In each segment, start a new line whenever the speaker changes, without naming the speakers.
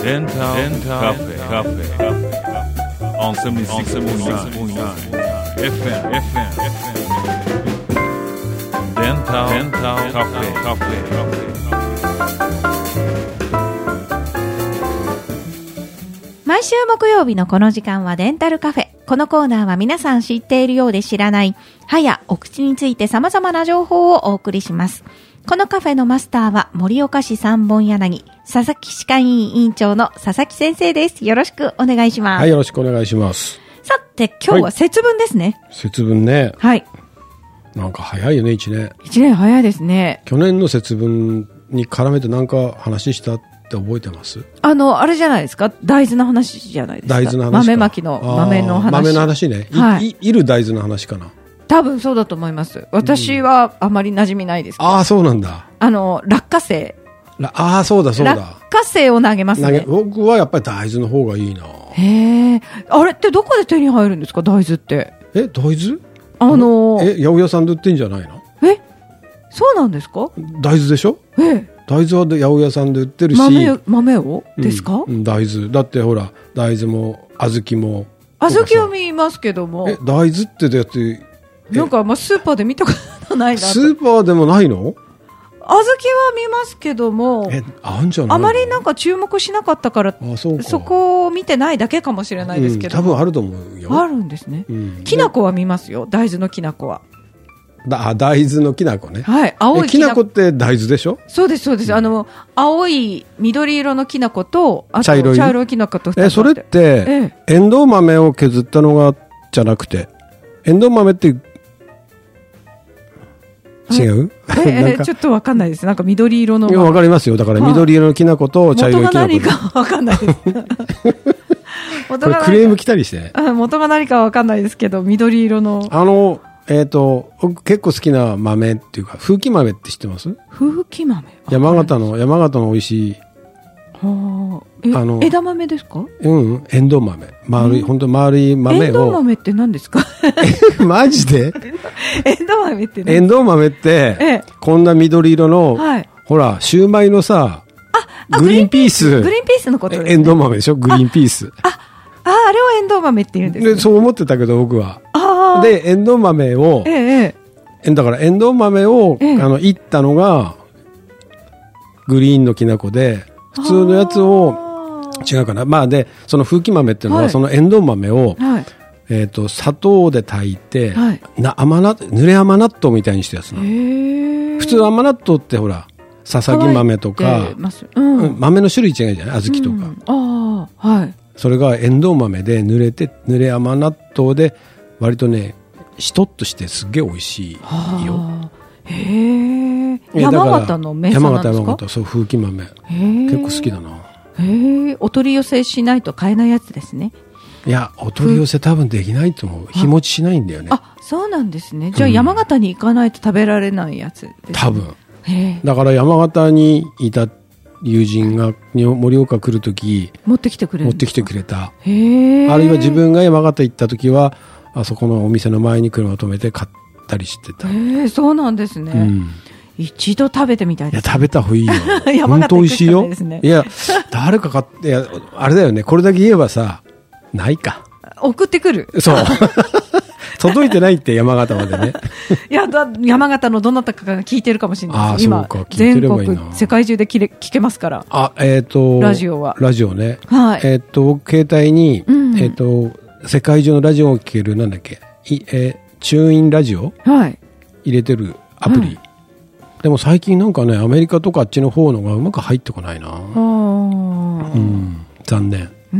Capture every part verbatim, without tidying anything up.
デンタルカフェカフェ on セブンティーシックスポイントナイン エフエム エフエム デンタルカフェカフェ。
毎週木曜日のこの時間はデンタルカフェ。このコーナーは皆さん知っているようで知らない歯やお口について様々な情報をお送りします。このカフェのマスターは盛岡市三本柳佐々木歯科医院委員長の佐々木先生です。よろしくお願いします。
はい、よろしくお願いします。
さて今日は節分ですね。
はい、節分ね。
はい。
なんか早いよね、一年。
一年早いですね。
去年の節分に絡めてなんか話したって覚えてます？
あの、あれじゃないですか、大豆の話じゃないですか。
大豆の話か。
豆まきの豆の話。
豆の話ね。い、はい、い、いる大豆の話かな。
多分そうだと思います。私はあまり馴染みないですけど、
うん、ああ、そうなんだ。
あの、落花生。
ああ、そうだそうだ。
落花生を投げますね。
僕はやっぱり大豆の方がいいな。
へえ。あれってどこで手に入るんですか、大豆って。
え、大豆？
あのー、
え、八百屋さんで売ってんじゃないの？
え、そうなんですか？
大豆でしょ？ええ。大豆は八百屋さんで売ってるし。
豆、豆をですか？
うん、大豆。だってほら、大豆も小豆も。
小豆は見ますけども。
え、大豆ってだって、
なんか、まあ、スーパーで見たことないなと。
スーパーでもないの？
小豆は見ますけども、
え、あんじゃないの？
あまりなんか注目しなかったから、あ、そうか、そこを見てないだけかもしれないですけど、
うん、多分あると思うよ。
あるんですね。うん、きな粉は見ますよ、大豆のきな粉は。
だ、大豆のきな粉ね。
はい、青い
きな粉って大豆でしょ？
そうですそうです。うん、あの青い緑色のきな粉と、あと茶色い茶色いきな粉とふたつあって。
え、それって、ええ、エンドウ豆を削ったのがじゃなくて、エンドウ豆って違う？
えー、ちょっとわかんないです。なんか緑色の。
いや、わかりますよ。だから緑色のきな粉と茶色いきな粉。
元が何かわかんないです。
これクレーム来たりして。
元が何かわかんないですけど、緑色の。
あの、えっと、僕結構好きな豆っていうか、風紀豆って知ってます？
風紀豆。
山形の、山形の美味しい。
はあ。え、あの枝豆ですか？
うん、エンドウ豆。丸い、本当丸い豆を。
エンドウ豆って何ですか？
マジで？
エンドウ豆って何？
エンドウ豆って、ええ、こんな緑色の、はい、ほら、シューマイのさ、
あ、
グリーンピース。
グリーンピースのことですね。
エンドウ豆でしょ？グリーンピース。
あ、あ、あれをエンドウ豆って言うんですね。
で、そう思ってたけど、僕は。
あ
で、エンドウ豆を、ええ、だからエンドウ豆を、ええ、あの、いったのが、グリーンのきな粉で、普通のやつを、違うかな。まあで、その風紀豆っていうのは、はい、そのエンドウ豆を、はい、えっと、砂糖で炊いて、はい、な、甘納、濡れ甘納豆みたいにしたやつなの。普通甘納豆ってほら、ささぎ豆とか、うん、豆の種類違うじゃない？小豆とか。うん、ああ、はい。それがエンドウ豆で濡れて、濡れ甘納豆で、割とね、しとっとしてすっげえ美味しいよ。
へえ。山形の名産なんですか？
山形、山形、そう、風紀豆。結構好きだな。
へえ、お取り寄せしないと買えないやつですね。
いや、お取り寄せ多分できないと思う。日持ちしないんだよね。
あ、そうなんですね。じゃあ山形に行かないと食べられないやつですね。
多分。へだから山形にいた友人が盛岡来るとき、
持ってきてくれる。
持ってきてくれた。
へえ。
あるいは自分が山形行ったときは、あそこのお店の前に車を止めて買ったりしてた。
へえ、そうなんですね。うん、一度食べてみたいです、ね。
いや、食べた方がいいよ。
山形
本当美味しいよ。
ね、
いや、誰か買って、いや、あれだよね。これだけ言えばさ、ないか。
送ってくる。
そう。届いてないって山形までね。
いや、だ山形のどなたかが聞いてるかもしれないです。今、全国、世界中で聞け、聞けますから。
あ、えっと、
ラジオは。
ラジオね。
はい。
えっと、携帯に、うん、えっと、世界中のラジオを聞ける、なんだっけ、いえー、チューインラジオ、はい、入れてるアプリ、はい、でも最近なんかね、アメリカとかあっちの方のがうまく入ってこないな。うん、残念。うん、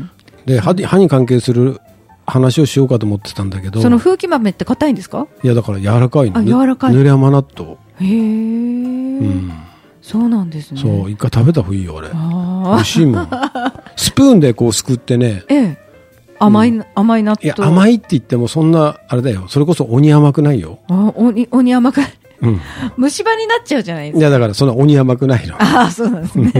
で、歯に、歯に関係する話をしようかと思ってたんだけど、
その風紀豆って硬いんですか？
いや、だから柔らかいの。
あ、柔らかい。
濡れ甘納豆。
へえ、うん、そうなんですね。
そう、一回食べた方がいいよ、あれ。美味しいもん。スプーンでこうすくってね、
ええ、甘い、うん、甘い納豆。
いや、甘いって言ってもそんな、あれだよ。それこそ鬼甘くないよ。
あ、鬼、鬼甘くない。うん。虫歯になっちゃうじゃないですか。
いや、だからそんな鬼甘くないの。
ああ、そうなんですね。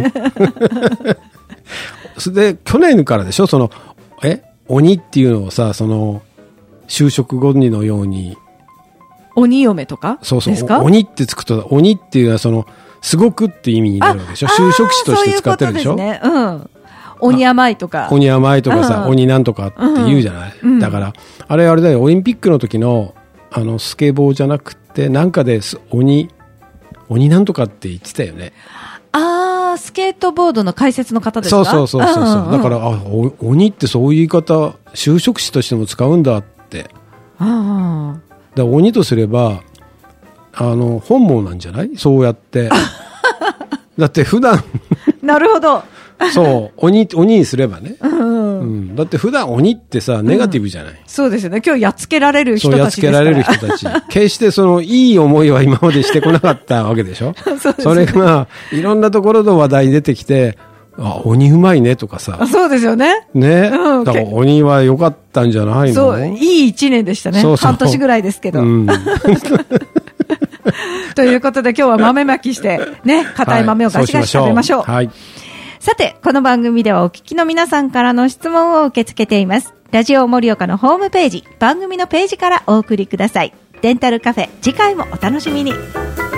で、去年からでしょ、その、え鬼っていうのをさ、その、就職後にのように。
鬼嫁とか
そうそう。
ですか？
鬼ってつくと、鬼っていうのはその、すごくって意味になるわけでしょ。就職詞として使ってるでしょ。
そういうことですね。うん。 鬼甘いとか。
鬼甘いとかさ、うん、鬼なんとかって言うじゃない、うん、だから、あれあれだよ、オリンピックの時の、あの、スケボーじゃなくて、なんかで、鬼、鬼なんとかって言ってたよね。
あー、スケートボードの解説の方ですか？
そうそうそうそう。うんうん、だから、あ、鬼ってそういう言い方、修飾詞としても使うんだって。ああ。だから鬼とすれば、あの、本望なんじゃない？そうやって。だって普段。
なるほど。
そう、鬼、鬼にすればね。うん、うん。だって普段鬼ってさ、ネガティブじゃない、うん、
そうですよね。今日やっつけられる人たちですから。
そう、やっつけられる人たち。決してその、いい思いは今までしてこなかったわけでしょ。そうですね。それが、いろんなところの話題に出てきて、あ、鬼うまいねとかさ。
そうですよね。
ね。うん、だから鬼は良かったんじゃないの？
そう、いい一年でしたね。そうそう。半年ぐらいですけど。うん、ということで今日は豆まきして、ね、硬い豆をガシガシ食べましょう。はい。さて、この番組ではお聞きの皆さんからの質問を受け付けています。ラジオ盛岡のホームページ、番組のページからお送りください。デンタルカフェ、次回もお楽しみに。